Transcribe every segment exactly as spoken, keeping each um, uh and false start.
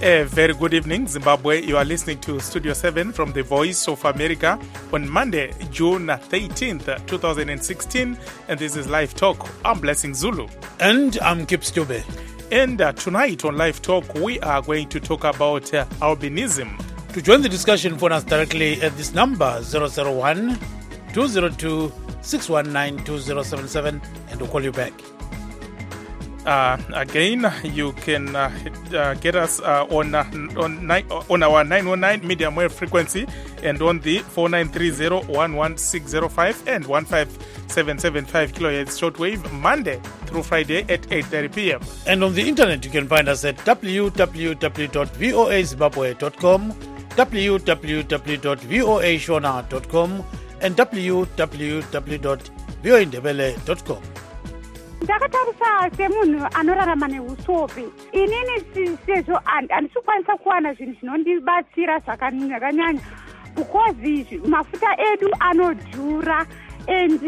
A very good evening, Zimbabwe. You are listening to Studio seven from the Voice of America on Monday, June thirteenth, twenty sixteen. And this is Live Talk. I'm Blessing Zulu. And I'm Kip Stube. And uh, tonight on Live Talk, we are going to talk about uh, albinism. To join the discussion, phone us directly at this number, zero zero one, two zero two, six one nine, two zero seven seven, and we'll call you back. Uh, again, you can uh, uh, get us uh, on uh, on, ni- on our nine one nine medium wave frequency and on the four nine three zero, one one six zero five and one five seven seven five kilohertz shortwave Monday through Friday at eight thirty p.m. And on the internet, you can find us at w w w dot voa zimbabwe dot com, w w w dot voa shona dot com, and w w w dot voa ndebele dot com. Ndakatarisa semunhu anorarama neusope. Inini sezvo handisikwanisa kuwana zvinhu zvinondibatsira zvakanyanya because mafuta edu anodhura and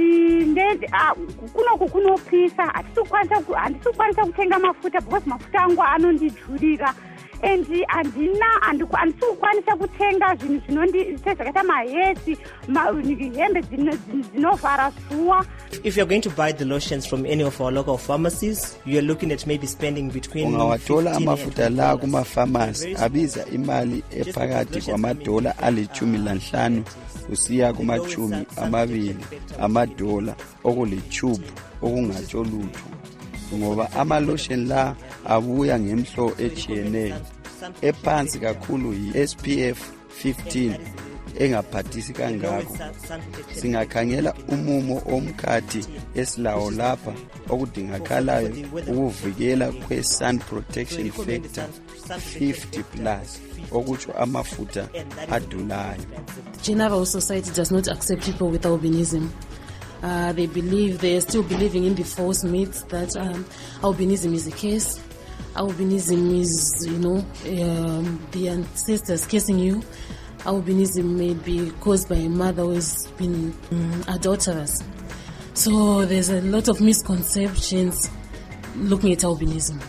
kunoku kunopisa. Handisikwanisa kutenga mafuta because mafuta angu anondidhurira. And handina handisikwanisa kutenga zvinhu zvinondisezvakaita mahesi hembe dzinovhara zuva. If you're going to buy the lotions from any of our local pharmacies, you're looking at maybe spending between ungawathola amafuta la kuma pharmacy abiza imali ephakathi kwamadola alichumi lanhlanu usiya kumachumi amabili amadola okulitube okungatsho lutho ngoba ama lotion la abuya ngemhlo echiyeneyo ephansi kakhulu yi S P F fifteen engaphathisi kangako. Singakhangela umumo omkhathi esilawo lapha okudingakalayo ukuvikela kwe sun protection factor fifty plus okutsho amafuta adulayo. General society does not accept people with albinism. Uh, they believe, they are still believing in the false myths that um, albinism is a curse. Albinism is, you know, um, the ancestors cursing you. Albinism may be caused by a mother who has been um, adulterous. So there's a lot of misconceptions looking at albinism.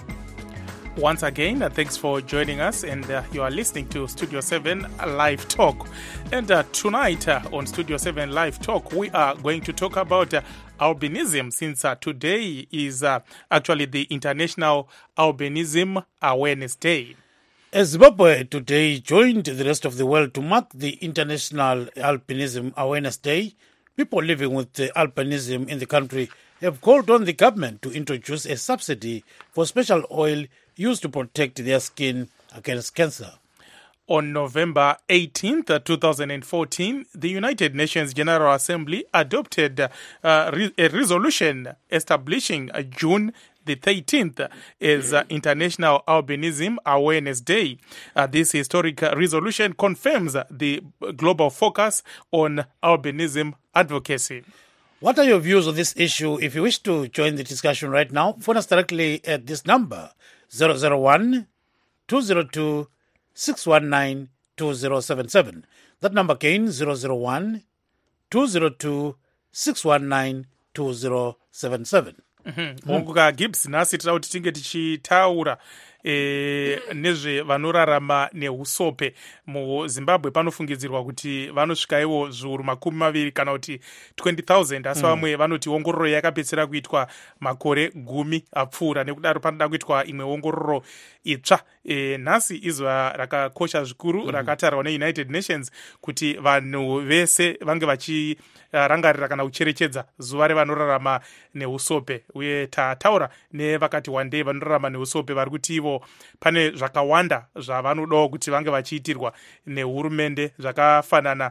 Once again, uh, thanks for joining us, and uh, you are listening to Studio seven Live Talk. And uh, tonight uh, on Studio seven Live Talk, we are going to talk about uh, albinism, since uh, today is uh, actually the International Albinism Awareness Day. As Zimbabwe today joined the rest of the world to mark the International Albinism Awareness Day, people living with uh, albinism in the country have called on the government to introduce a subsidy for special oil used to protect their skin against cancer. On November eighteenth, twenty fourteen, the United Nations General Assembly adopted uh, re- a resolution establishing uh, June the thirteenth is uh, International Albinism Awareness Day. Uh, this historic uh, resolution confirms the global focus on albinism advocacy. What are your views on this issue? If you wish to join the discussion right now, phone us directly at this number, zero zero one, two zero two, six one nine, two zero seven seven. That number again, zero zero one, two zero two, six one nine, two zero seven seven. Munguka Gibbs nasi tira kuti tinge tichitaura e, nezve vanorarama neusope muZimbabwe. Panofungidzirwa kuti vanosvika ivo zviuru makumi maviri kana kuti twenty thousand, asi vamwe mm. vanoti ongororo yakapedzera kuitwa makore gumi apfuura, nekudaro panoda kuitwa imwe ongororo itsva. E, nhasi izuva rakakosha zvikuru mm. rakatarwa neUnited Nations kuti vanhu vese vange vachirangarira kana kucherechedza zuva revanorarama neusope. Uye tataura nevakati one day vanorarama neusope vari kuti ivo pane zvakawanda zvavanodawo kuti vange vachiitirwa nehurumende, zvakafanana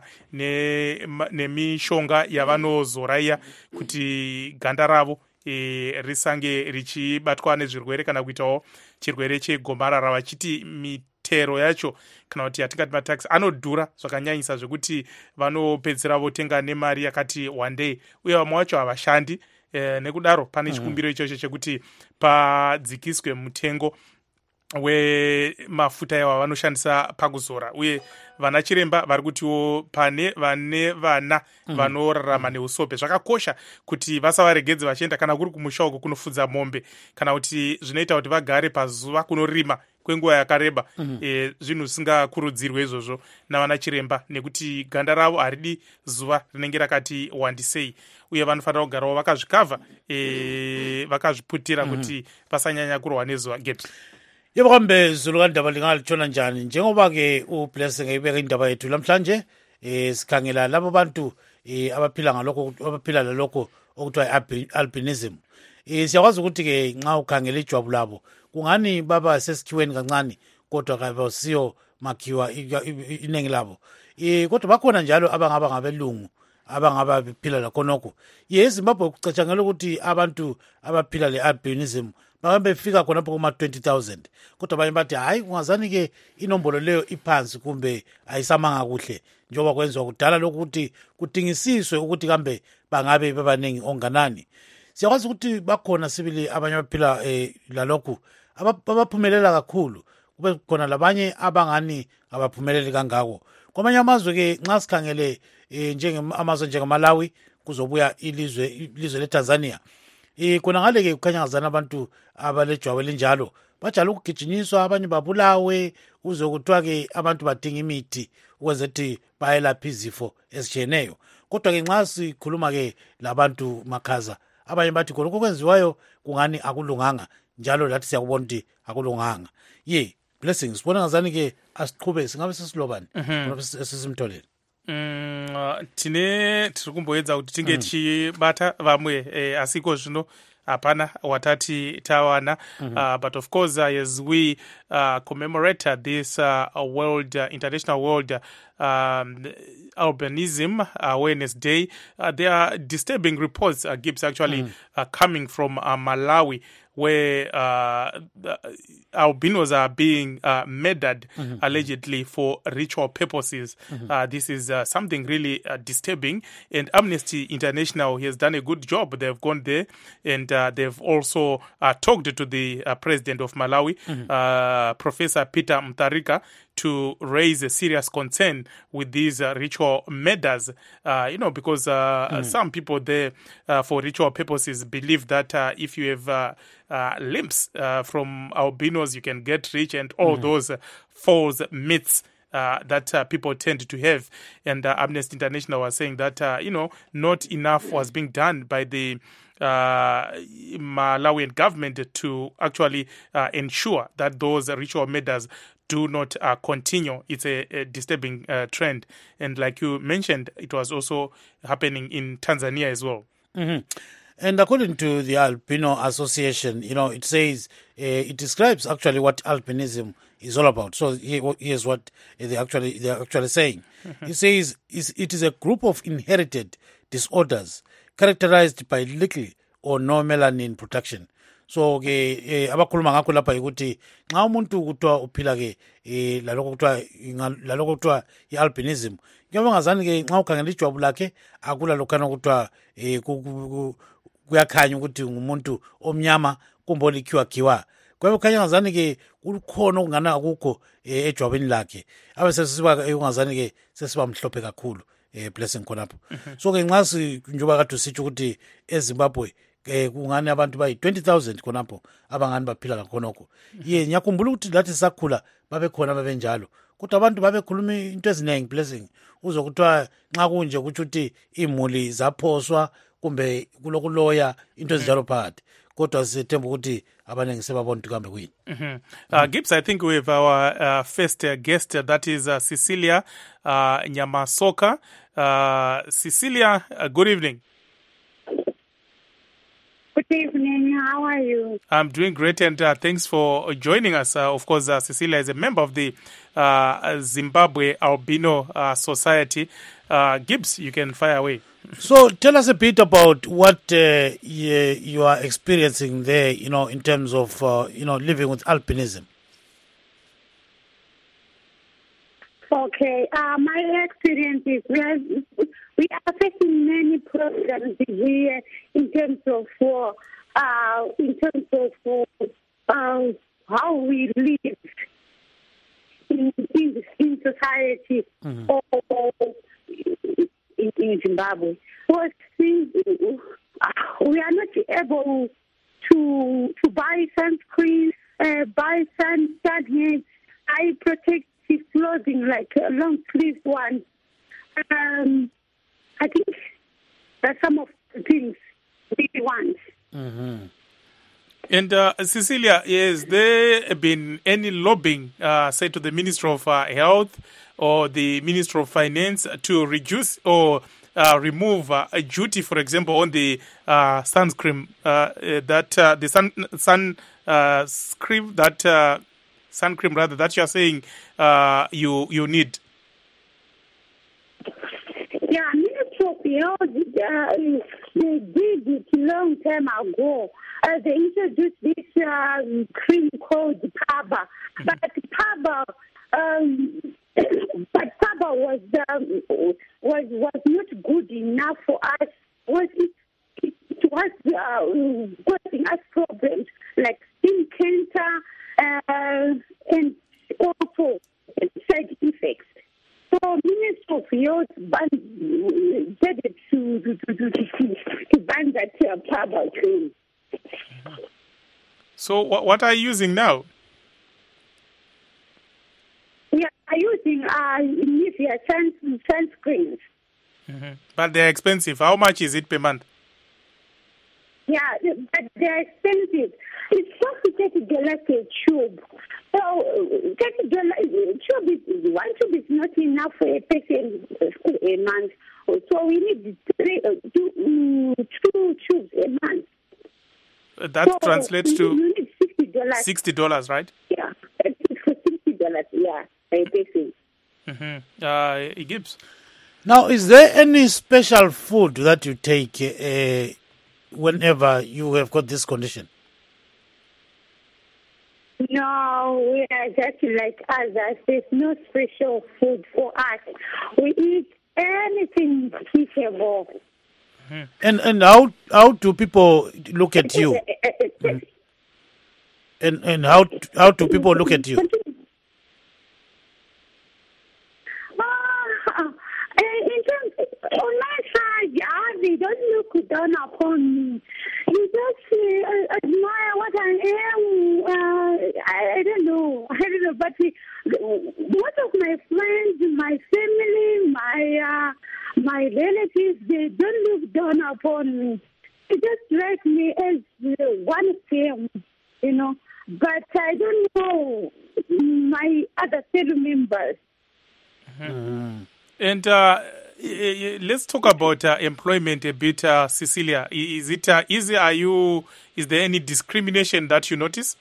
nemishonga ne yavanozoraiya kuti ganda ravo e, risange richibatwa nezvirwere kana kuitawo chirwere chegomarara, vachiti mitero yacho kana kuti yatingati matax anodhura zvakanyanyisa zvekuti vanopedzera votenga nemari yakati one day, uye vamwe vacho havashandi. E, nekudaro pane chikumbiro ichocho chekuti padzikiswe mutengo wemafuta yawa vanoshandisa pakuzora, uye vana chiremba vari kutiwo pane vane vana vanorarama neusope zvakakosha kuti vasavaregedze vachienda kana kuri kumusha uko kunofudza mombe, kana kuti zvinoita kuti vagare pazuva kunorima kwenguva yakareba mm-hmm. e, zvinhu zvisingakurudzirwe izvozvo navana chiremba nekuti ganda ravo haridi zuva rinenge rakati wandisei uye vanofanira kugarawo vakazvikavha e, vakazviputira mm-hmm. kuti pasanyanya kurwa nezuva Gibbs. Yebo kambe zulu kandaba lingalitshona njani njengoba-ke uBlessing eyibeka indaba yethu lamhlanje eh sikhangela labo bantu eh abaphila ngalokho abaphila lalokho okuthiwa albinism. Eh siyakwazi ukuthi ke nxa ukhangela ijwabu labo kungani baba sesikhiweni kancane kodwa kabasiyo makhiwa inengi labo. Eh kodwa bakhona njalo abangaba ngabelungu abangaba bephila lakhonokho. Yes Zimbabwe kucatshangela ukuthi abantu abaphila le-albinism bahambe befika khonapho kuma twenty thousand kodwa abanye bathi hayi kungazani ke inombolo leyo iphansi kumbe ayisamanga kuhle njengoba kwenziwa kudala lokuthi kudingisiswe ukuthi kambe bangabe bebaningi onganani. Siyakwazi ukuthi bakhona sibili abanye abaphila eh, lalokhu abaphumelela kakhulu kube khona labanye abangani abaphumeleli kangako. Kwamanye amazwe ke nxa sikhangele eh, njengamazwe njengeMalawi kuzobuya ilizwe ilizwe leTanzania. Eh kona ngale ke kukhanya ngazana abantu abalejwabu elinjalo bajala ukugijinyiswa abanye babulawe uze kuthiwa ke abantu badinga imithi ukwenza ukuthi bayelapha izifo ezitshiyeneyo. Kodwa ke nxa sikhuluma ke labantu makhaza abanye bathi khona okwenziwayo kungani akulunganga njalo lathi siyakubona ukuthi akulunganga. Ye Blessing sibona ngazani ke asiqhube singabe sesilobani ngoba sesimtholele. Mm, uh, tine tiri kumboedza kuti tinge mm. tichibata vamwe eh, asiko zvino hapana watati tawana mm-hmm. uh, but of course uh, as we uh, commemorate this uh, world uh, international world uh, um, albinism awareness day, uh, there are disturbing reports uh, Gibbs actually mm. uh, coming from uh, Malawi where uh, albinos are being uh, murdered mm-hmm. allegedly for ritual purposes. Mm-hmm. Uh, this is uh, something really uh, disturbing, and Amnesty International has done a good job. They've gone there and uh, they've also uh, talked to the uh, president of Malawi, mm-hmm. uh, Professor Peter Mutharika, to raise a serious concern with these uh, ritual murders, uh, you know, because uh, mm. some people there uh, for ritual purposes believe that uh, if you have uh, uh, limbs uh, from albinos, you can get rich, and all mm. those uh, false myths Uh, that uh, people tend to have. And uh, Amnesty International was saying that, uh, you know, not enough was being done by the uh, Malawian government to actually uh, ensure that those ritual murders do not uh, continue. It's a, a disturbing uh, trend. And like you mentioned, it was also happening in Tanzania as well. Mm-hmm. And according to the Albino Association, you know, it says, uh, it describes actually what albinism is all about. So here, here's what they actually they're actually saying. Mm-hmm. It says it is a group of inherited disorders characterized by little or no melanin production. So ke eh, abakhuluma ngakho lapha ukuthi nxa umuntu kuthiwa uphila ke eh, lalokho kuthiwa lalokho kuthiwa ialbinism njengoba ngazani ke nxa ukhangela ijwabu lakhe akula lokhana kuthiwa eh, kuyakhanya ukuthi ngumuntu omnyama kumbe olikhiwa khiwa. Kwabe khanya ngazani ke kukhona okungana akukho eh, ejwabeni lakhe abe sesiba ungazani ke sesiba mhlophe kakhulu eh, Blessing khonapho. Mm-hmm. So ke nxa si njoba kade sithi ukuthi eZimbabwe eh kungani abantu bayi twenty thousand khonapho abangani baphila lakhonokho. Ye ngiyakhumbula ukuthi lathi sakhula babe khona babenjalo kodwa abantu babekhuluma into eziningi Blessing uzokuthiwa nxa kunje ukuthi uthi imuli zaphoswa kumbe kulokuloya into ezinjalo phakathi kodwa sithemba ukuthi abaningi sebabona ukuthi kambe kuyini. Mm-hmm. uh, Gibbs, I think we have our uh, first uh, guest uh, that is uh, Cecilia uh, Nyamasoka. uh, Cecilia, uh, good evening. Good evening. How are you? I'm doing great, and uh, thanks for joining us. Uh, of course, uh, Cecilia is a member of the uh, Zimbabwe Albino uh, Society. Uh, Gibbs, you can fire away. So tell us a bit about what uh, you, you are experiencing there, you know, in terms of, uh, you know, living with albinism. Okay, uh, my experience is we are, we are facing many problems here in terms of uh, uh, in terms of uh, how we live in in, in society mm-hmm. or, or in, in Zimbabwe. Because we, we are not able to to buy sunscreen. uh, buy sun, sun hats, eye protective clothing like uh, long sleeve ones. Um, I think that's some of the things we want. Mm-hmm. And uh, Cecilia, has there been any lobbying, uh, say, to the Minister of uh, Health or the Minister of Finance to reduce or uh, remove uh, a duty, for example, on the uh, sunscreen uh, uh, that uh, the sun sun uh, cream that uh, sun cream rather that you are saying uh, you you need? Yeah, Minister of Health, uh, they did it long time ago. Uh, they introduced this uh, cream called Paba, mm-hmm. but Paba, um, but Paba was um, was was not good enough for us. Was it, it, it was uh, causing us problems like skin cancer uh, and also side effects. So Minister of Health decided to to to to, to, to ban that uh, Paba cream. So what are you using now? We are using uh, Nivea sun, sunscreens. Mm-hmm. But they're expensive. How much is it per month? Yeah, but they're expensive. It's thirty dollars a tube. So thirty dollars tube is, one tube is not enough for a patient a month. So we need three, uh, two, two tubes a month. That so translates to you need sixty dollars. Sixty dollars, right? Yeah, it's for sixty dollars. Yeah, a patient. Mm-hmm. Uh, Gibbs. Now, is there any special food that you take uh, whenever you have got this condition? No, we are just like others. There's no special food for us. We eat anything suitable. Mm-hmm. And and how how do people look at you? Mm. And and how how do people look at you? Uh, in terms, on my side, yeah, they don't look down upon me. They just uh, admire what I am. Uh, I, I don't know. I don't know. But we, most of my friends, my family, my uh, my relatives, they don't look down upon me. They just like me as uh, one same, you know. But I don't know my other fellow members. Mm-hmm. And uh, let's talk about uh, employment a bit, uh, Cecilia. Is it uh, easy? Are you? Is there any discrimination that you notice?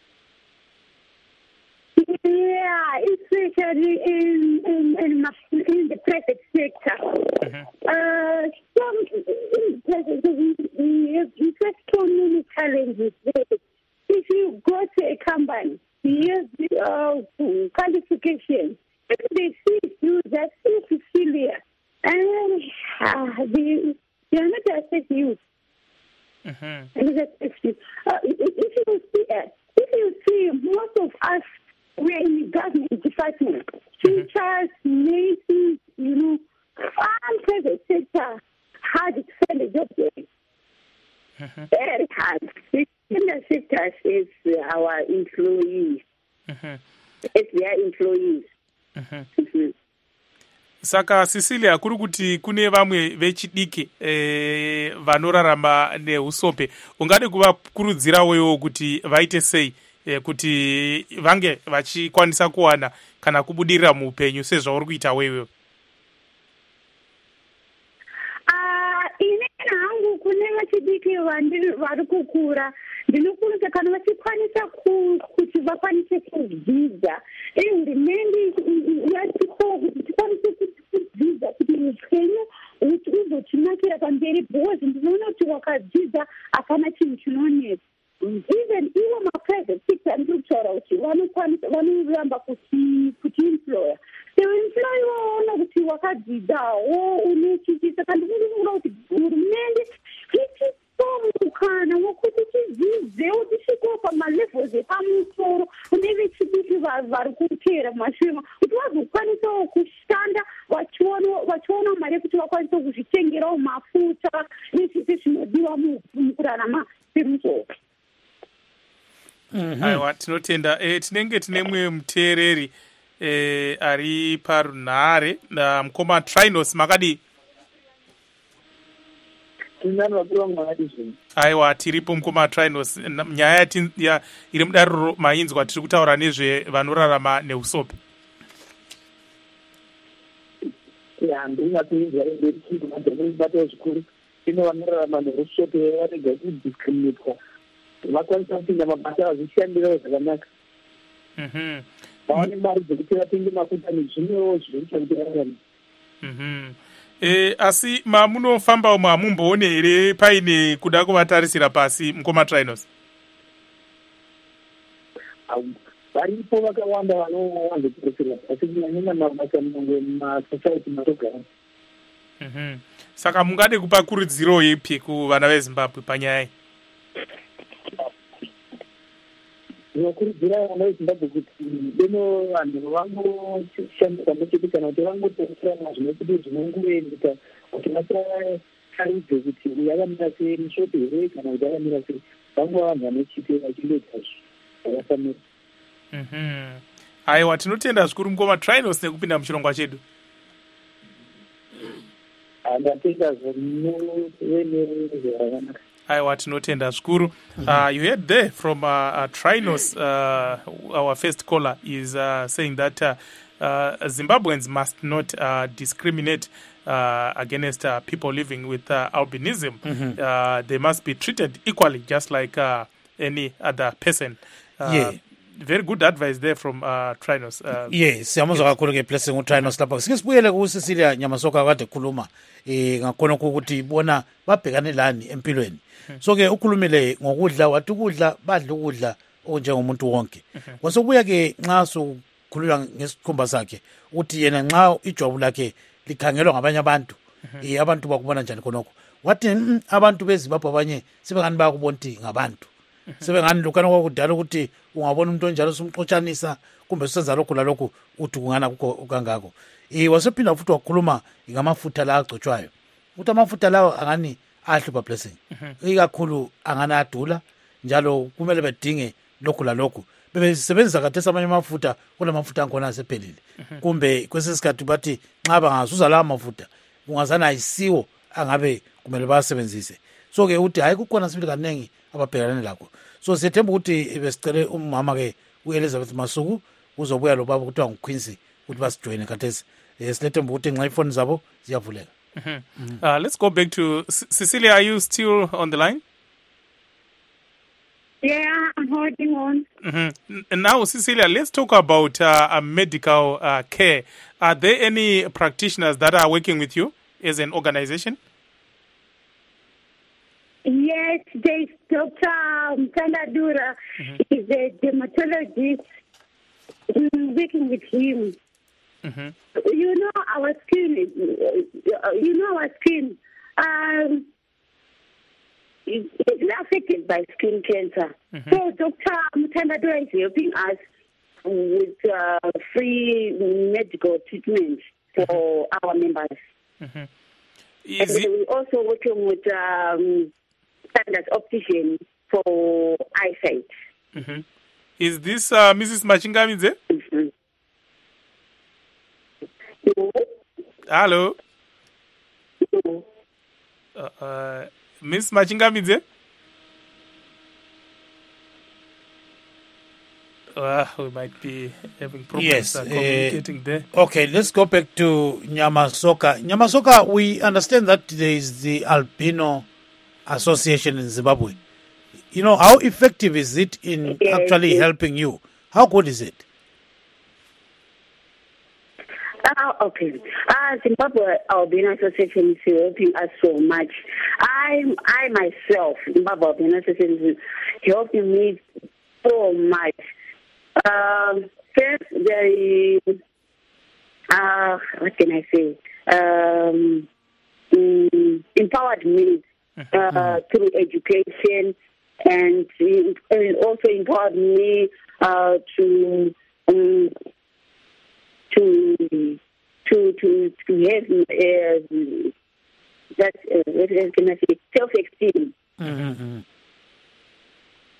Yeah, especially in in, in, in the private sector. Mm-hmm. Uh, some in the we have so many challenges there. If you go to a company, you have uh, qualifications. If they see you, they see Cecilia, and uh, they they are not accept you. Mm-hmm. And they accept you. Uh, if, if you see, uh, if you see, most of us we're in the government department, teachers, nurses, you know, and private sector hard to find a job there. Mm-hmm. Very hard. The sector is our employees. Mm-hmm. It's their employees. Mm-hmm. Mm-hmm. Saka Cecilia, kuri kuti kune vamwe vechidiki eh, vanorarama neusope, ungade kuvakurudzira wewo kuti vaite sei eh, kuti vange vachikwanisa kuwana kana kubudirira muupenyu sezvauri kuita wewe? Ah, ine hangu kune vechidiki vari kukura, ndinokurudzira kana vachikwanisa kuti vakwanise kudzidza. Hurumende yatiko kuti tikwanise kudzidza kuti upenyu uzotinakira pamberi, because ndinoona kuti wakadzidza hapana chinhu chinonetsa. Even ivo maprivate sector ndikutaura kuti vanokwanisa vanoramba kuti kuti employer seemployer vaona kuti wakadzidzawo une chichi. Saka ndikuona kuti hurumende itisomukana wokuti tidzidzewo tisvikewo pamalevels epamusoro kune vechidiki vari kuteera mashure kuti vazokwanisawo kushanda vachiona mari yekuti vakwanise kuzvitengerawo mafuta nezvese zvinodiwa mukurarama semusoro. aiwa tinotenda e, tinenge tine mumwe muteereri e, ari parunhare na mukoma Trinos makadi aiwa tiripo mukoma Trinos nyaya ya, iri mudariro mainzwa tiri kutaura nezve vanorarama neusope ya ndingakuinzwa ndinobata zvikuru ino vanorarama neusope varega kudiscriminatwa vakwanisa kupinda mabasa azvishandirawo zvakanaka vaone mari dzekuti vatenge mafuta nezvimwewo zvinoita kuti vararame. E, asi mamunofamba umwe hamumboone here paine kuda kuvatarisira pasi mukoma Trinos? Varipo vakawanda vanowanzotarisira pasi kunyanya mabasa mamwe masociety matogara. Saka mungade kupa kurudziro ipi kuvana veZimbabwe panyaya? Ndinokurudzira vana veZimbabwe kuti deno vanhu vangoshandisa pamwechete kana kuti vangotarisirana zvinokuti zvinongoendeka kuti vasatarudze kuti uyu yakamira sei mushope here kana kuti yakamira sei vangova vanhu vanechite vachindoita zvakafanira. Aiwa tinotenda zvikuru mukoma Trinos nekupinda muchirongwa chedu. Ndatenda zvakanaka. Aiwa tinotenda zvikuru. Uh, you heard there from uh, uh, Trinos, uh, our first caller is uh, saying that uh, uh, Zimbabweans must not uh, discriminate uh, against uh, people living with uh, albinism. Mm-hmm. Uh, they must be treated equally, just like uh, any other person. Uh, yeah. Very good advice there from uh, Trinos. Uh, yes, siyamuzwa kakhulu ke blessing uTrinos lapha. Sike sibuyele ku Cecilia Nyamasoka kade khuluma eh ngakhona ukuthi bona babhekane lani empilweni. So ke ukhulumile ngokudla wathi ukudla badla ukudla onjengomuntu wonke. Kwasokuya ke nxa sokhulula ngesikhumba sakhe uthi yena nxa ijwabu lakhe likhangelwa ngabanye abantu eh abantu bakubona njani khonokho. Wathi abantu beZimbabwe abanye sebengani bayakubonti ngabantu. Sebengani lokana kwakudala ukuthi ungabona umuntu onjalo somxotshanisa kumbe usenza lokho lalokho uthi kungana kukho kangako. Eh wasephinda futhi wakhuluma ngamafutha la agcotshwayo. Uthi amafutha lawo angani ahlupha blessing. Ikakhulu angana adula njalo kumele bedinge lokho lalokho. Bebesebenzisa kade samanye amafutha kulamafutha angkhona asephelile. Kumbe kwesisikhathi bathi nxa bangazuza la amafutha kungazana isiwo angabe kumele basebenzise. So ke uthi hayi kukhona sibili kanengi ababhekelane lakho. So siyethemba ukuthi besicele umama ke uElizabeth Masuku uzobuya lo baba kuthiwa nguQuincy ukuthi basijoine khathesi. Silethemba ukuthi nxa ifoni zabo ziyavuleka. Uh, let's go back to C- Cecilia. Are you still on the line? Yeah, I'm holding on. Mm-hmm. Now, Cecilia, let's talk about uh, uh, medical uh, care. Are there any practitioners that are working with you as an organization? Yes, there's Doctor Mtandadura. Mm-hmm. He's a dermatologist. I'm working with him. Mm-hmm. You know our skin. You know our skin. Um, it's affected by skin cancer. Mm-hmm. So Doctor Mtandadura is helping us with uh, free medical treatment for mm-hmm. our members. Mm-hmm. Is and it- we're also working with um, Standard Optician for eyesight. Mm-hmm. Is this uh, Missus Machingamidze? Mm-hmm. No. Hello? No. Uh, uh, Miss Machingamidze? Uh, we might be having problems Yes, uh, uh, communicating there. Okay, let's go back to Nyamasoka. Nyamasoka, we understand that there is the Albino Association in Zimbabwe. You know, how effective is it in Yes, actually yes. helping you? How good is it? Uh, okay. Uh, Zimbabwe Albino Association is helping us so much. I, I myself, Zimbabwe Albino Association is helping me so much. Um, first, they, uh, what can I say? Um, mm, empowered me uh, through education, and, and also empowered me uh, to um, to to to to have uh, that uh, what can I say, self-esteem. Mm-hmm.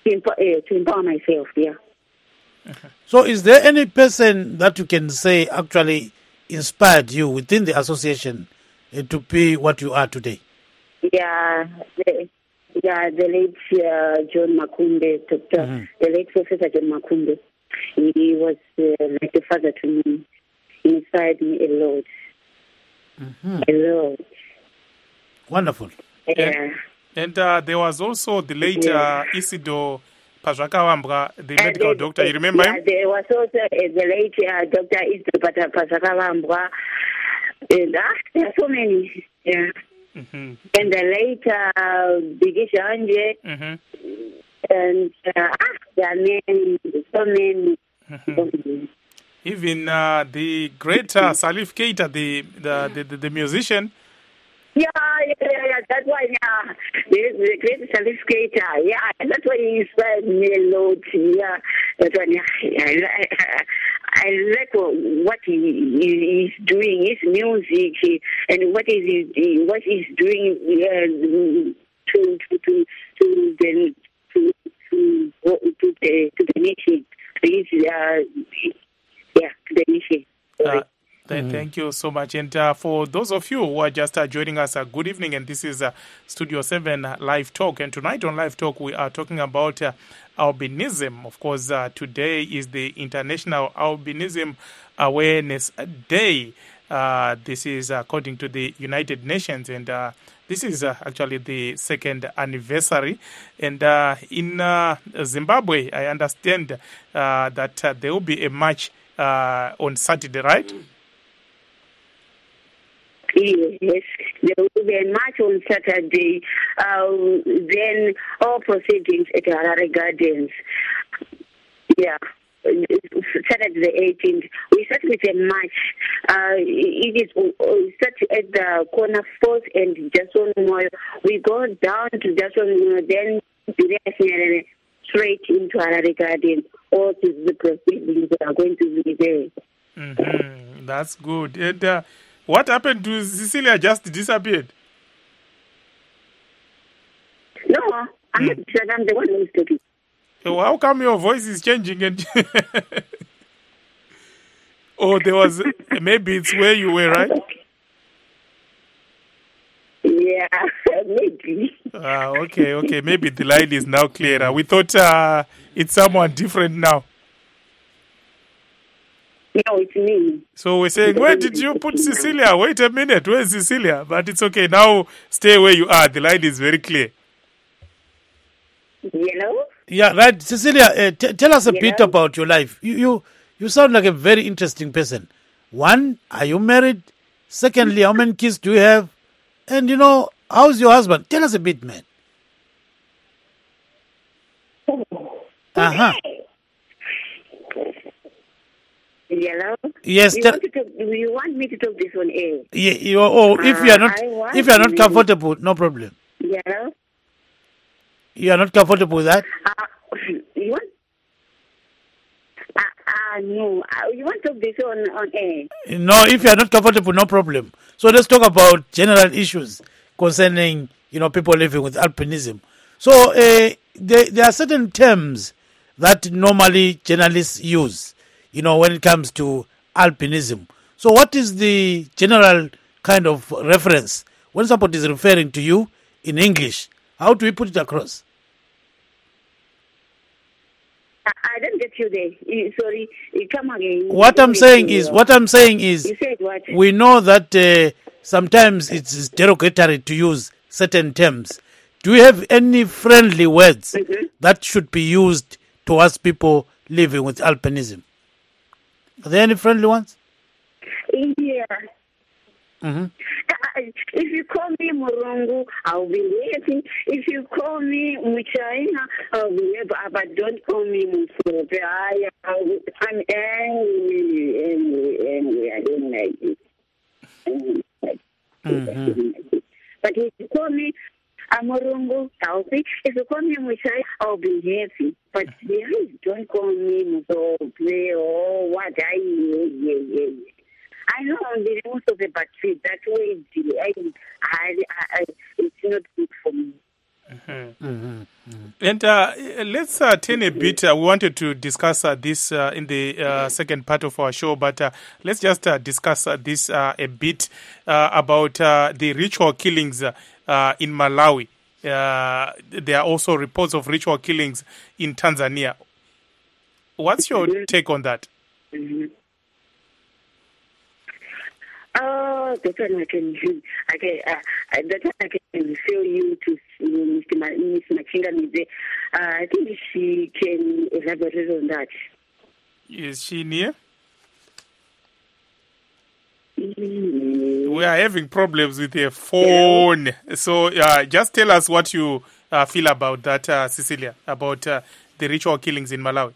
to, empower, uh, to empower myself. Yeah. So, is there any person that you can say actually inspired you within the association uh, to be what you are today? Yeah, the, yeah, the late uh, John Makumbe, Doctor Mhm. the late Professor John Makumbe. He was uh, like a father to me. He inspired me a lot. Mhm. A lot. Wonderful. Yeah. And uh, there was also the late Yeah. uh, Isidore Pazhakawambwa, the And medical there- doctor. You remember yeah, him? there was also uh, the late uh, Doctor Isidore Pazhakawambwa. And uh, there are so many. Yeah. Mm-hmm. And the late uh, Bigisha Anje. Mm-hmm. And uh, ah, there are many, so many. Mm-hmm. Even uh, the great uh, Salif Keita, the, the, the, the, the musician. Yeah, yeah, yeah, yeah, that's why, yeah, the, the great Salif Keita, yeah, that's why he inspired me a lot, yeah, that's why, yeah, I, I, I like what he, he is doing, his music, he, and what is he, what he's doing uh, to, to, to, to the, to, to, to the, to the nation, his, uh, yeah, to the nation. Uh, th- Thank you so much. And uh, for those of you who are just uh, joining us, uh, good evening. And this is uh, Studio seven uh, Live Talk. And tonight on Live Talk, we are talking about uh, albinism. Of course, uh, today is the International Albinism Awareness Day. Uh, this is according to the United Nations. And uh, this is uh, actually the second anniversary. And uh, in uh, Zimbabwe, I understand uh, that uh, there will be a march uh, on Saturday, right? Yes, there will be a march on Saturday. Uh, then all proceedings at Harare Gardens. Yeah, Saturday the eighteenth. We start with a march. Uh, it is we start at the corner fourth and Jason Moyo. We go down to Jason Moyo, then straight into Harare Gardens. All the proceedings are going to be there. Mm-hmm. That's good. And uh, what happened to Cecilia? Just disappeared? No, I'm not sure I'm the one who's talking. So how come your voice is changing? And oh, there was maybe it's where you were, right? Yeah, maybe. Ah, okay, okay. Maybe the line is now clearer. We thought uh, it's someone different now. No, it's me. So we're saying, where did you put Cecilia? Wait a minute, where's Cecilia? But it's okay. Now stay where you are. The line is very clear. Hello? Yeah, right. Cecilia, uh, t- tell us a Yeah. bit about your life. You, you you sound like a very interesting person. One, are you married? Secondly, how many kids do you have? And, you know, how's your husband? Tell us a bit, man. Uh-huh. Hello? Yes, You tell, want, to talk, you want me to talk this on air? yeah, you, oh, if you are not, I want if you are not to- comfortable, no problem. Hello? You are not comfortable with that? Uh, you want? Uh, uh, no. Uh, you want to talk this on, on air? No, if you are not comfortable, no problem. So let's talk about general issues concerning, you know, people living with albinism. So uh, there, there are certain terms that normally journalists use, you know, when it comes to albinism. So what is the general kind of reference when somebody is referring to you in English? How do we put it across? I, I don't get you there. You, sorry. You come again. What I'm saying is, what I'm saying is, You said what? we know that uh, sometimes it's derogatory to use certain terms. Do you have any friendly words Mhm. that should be used towards people living with albinism? Are there any friendly ones? Yeah. Mm-hmm. Uh, If you call me Murungu, I'll be happy. If you call me Muchaina, I'll be happy. But don't call me Musope. I, I'm angry, angry, angry. I don't like it. I don't like it. But if you call me Amurungu, I'll be. If you call me Muchai, I'll be happy. But please don't call me Musope or what I yeah, yeah, yeah. I know the most of the but that way, I, I, I, it's not good for me. Mm-hmm. Mm-hmm. And uh, let's uh, turn a bit. Uh, we wanted to discuss uh, this uh, in the uh, second part of our show, but uh, let's just uh, discuss uh, this uh, a bit uh, about uh, the ritual killings uh, uh, in Malawi. Uh, there are also reports of ritual killings in Tanzania. What's your mm-hmm. take on that? Mm-hmm. Oh, that one I can, I can, uh, that one I can refer you to Mister Ma, Mister Machinga. Uh, I think she can elaborate on that. Is she near? Mm-hmm. We are having problems with her phone. Yeah. So uh, just tell us what you uh, feel about that, uh, Cecilia, about uh, the ritual killings in Malawi.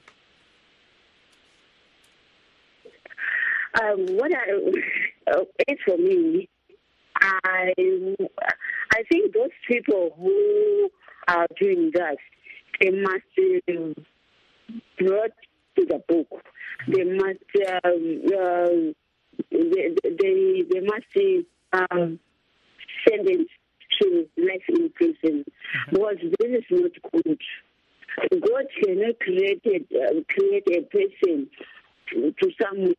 Um, what I, uh, it's for me, I, I think those people who are doing that, they must uh, brought to the book. They must, um, uh, they, they, they must um, sentence to life in prison, mm-hmm. because this is not good. God cannot create a, uh, create a person to some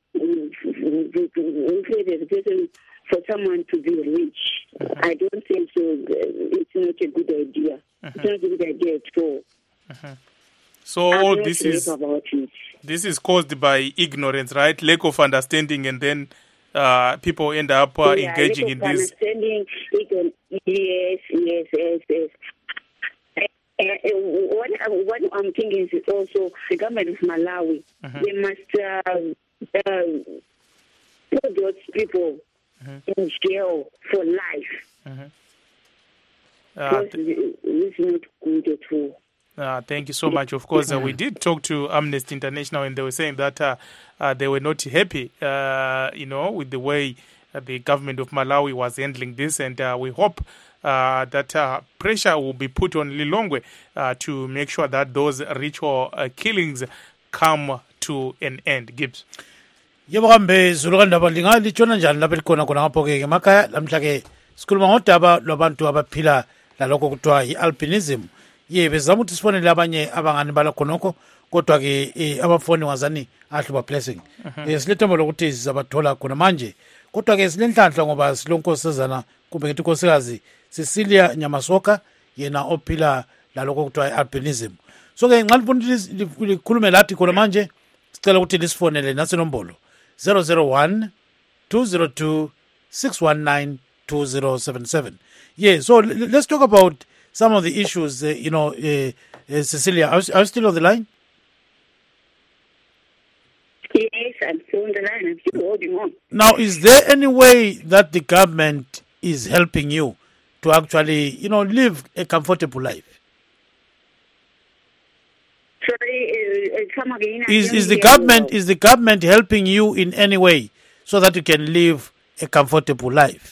who created a person for someone to be rich. Uh-huh. I don't think so. It's not a good idea. Uh-huh. It's not a good idea at all. Uh-huh. So all this is this is caused by ignorance, right? Lack of understanding, and then uh, people end up uh, yeah, engaging in this. Understanding, can, yes, yes, yes, yes. Uh, what, what I'm thinking is also the government of Malawi. Uh-huh. They must uh, uh, put those people uh-huh. in jail for life. Uh-huh. Uh, because th- it's not good at all. Uh, thank you so much. Of course, uh, we did talk to Amnesty International, and they were saying that uh, uh, they were not happy, uh, you know, with the way uh, the government of Malawi was handling this, and uh, we hope Uh, that uh, pressure will be put on Lilongwe uh, to make sure that those ritual uh, killings come to an end. Gibbs. Yebo kambe zulu kandaba lingalitsona njani lapha likhona khona ngapho ke emakhaya lamhla ke sikhuluma ngodaba lwabantu abaphila lalokho kuthiwa i-albinism. Ye bezama ukuthi sifonele abanye abangani bala khonokho kodwa ke abafoni wazani ahluba blessing. Eh silethemba lokuthi sizabathola khona manje kodwa ke silenhlanhla ngoba silonkosazana kumbe ngithi nkosikazi Cecilia Nyamasoka yena ophila lalokho kuthiwa i-albinism. So ke ngalifuna likhulume lathi khona manje sicela ukuthi lisifonele nasenombolo zero zero one two zero two six one nine two zero seven seven. Yeah, so let's talk about some of the issues, uh, you know, uh, uh, Cecilia, are, are you still on the line? Yes, I'm still on the line. I'm still holding on. Now, is there any way that the government is helping you to actually, you know, live a comfortable life? Sorry, uh, come again. Is is the government is the government helping you in any way so that you can live a comfortable life?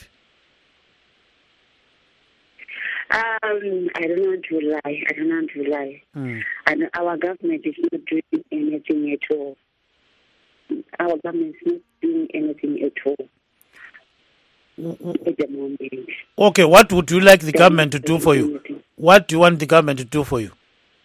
Um, I don't want to lie. I don't want to lie. Mm. And our government is not doing anything at all. Our government is not doing anything at all at the moment. Okay, what would you like the government to do for you? What do you want the government to do for you?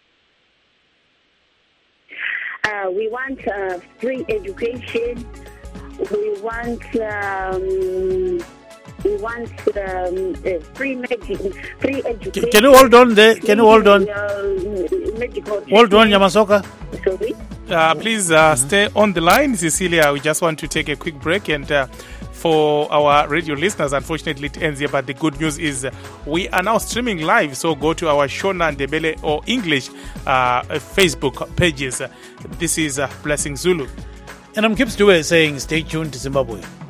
Uh, we want uh, free education. We want um, we want um, uh, free medicine, free education. Can you hold on there? Can you hold on? Uh, medical hold on, Nyamasoka. Sorry. Uh, please uh, stay on the line, Cecilia. We just want to take a quick break, and uh, for our radio listeners, unfortunately it ends here, but the good news is uh, we are now streaming live, so go to our Shona, Ndebele or English uh, Facebook pages. This is uh, Blessing Zulu. And I'm Gibbs Dewey saying stay tuned to Zimbabwe.